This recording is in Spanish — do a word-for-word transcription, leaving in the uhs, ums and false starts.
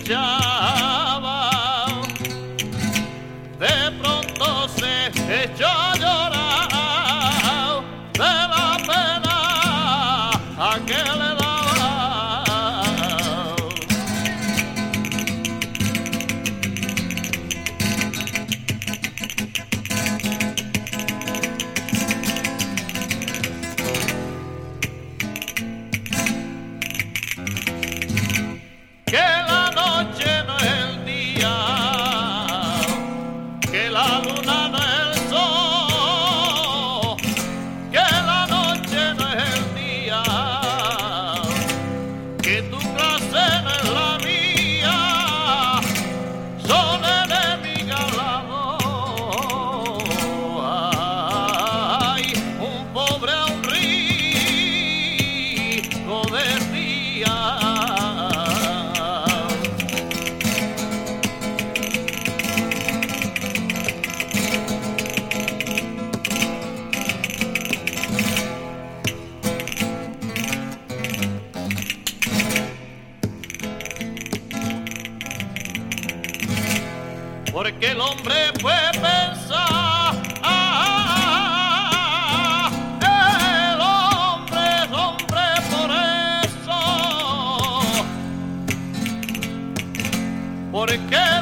echaba, de pronto se echó a llorar de la pena a que le daba. Que la noche no es el día, que la luna no es el sol, que la noche no es el día, que tu clase no es la mía, son enemigas las dos. Ay, un pobre a un rico decía. Porque el hombre puede pensar, ah, el hombre es hombre por eso, porque